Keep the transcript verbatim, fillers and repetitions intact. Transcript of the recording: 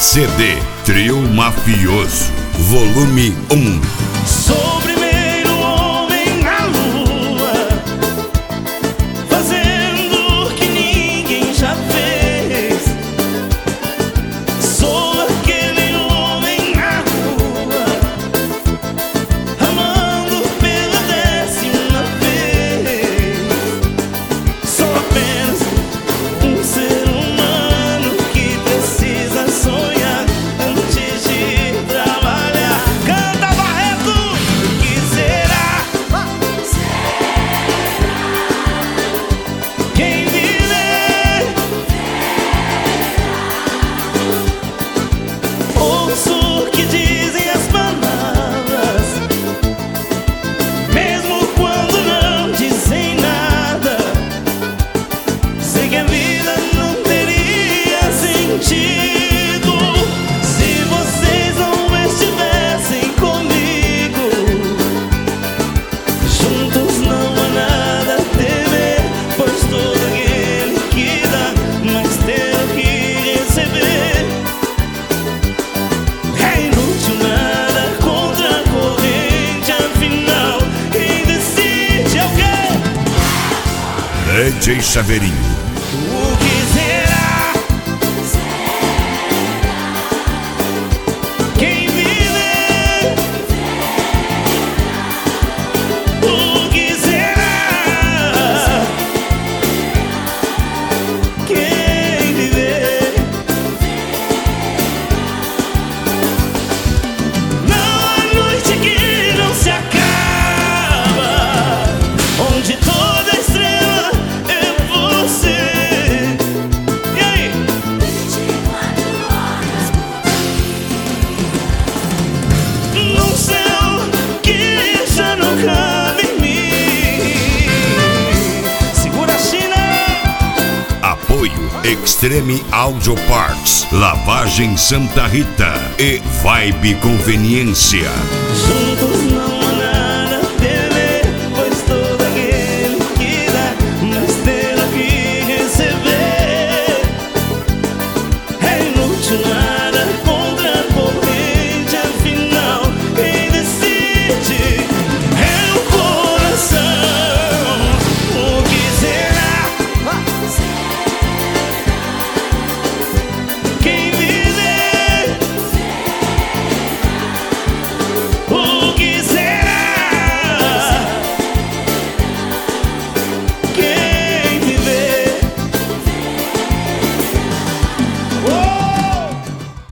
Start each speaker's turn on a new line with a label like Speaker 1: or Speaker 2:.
Speaker 1: C D Trio Mafioso, volume um.
Speaker 2: Sou o primeiro homem na lua, fazendo o que ninguém já fez. Sou aquele homem na rua, amando pela décima vez. Sou apenas um ser humano que precisa sonhar antes de trabalhar. Canta, Barreto! O que será? Quem viver ouço o que dizem as palavras, mesmo quando não dizem nada. Sei que a vida não teria sentido se vocês não estivessem comigo. Juntos não há nada a temer, pois todo aquele que dá mais tem o que receber. É inútil nada contra a corrente, afinal quem decide é o quê?
Speaker 1: D J Chaveirinho.
Speaker 2: O que será? Quem viver? O que será? Quem viver? Não há noite que não se acaba, onde toda estrela é você. E aí? Num céu que já não cabe em mim. Segura a China.
Speaker 1: Apoio Extreme Audio Parts, Lavagem Santa Rita e Vibe Conveniência.
Speaker 2: Juntos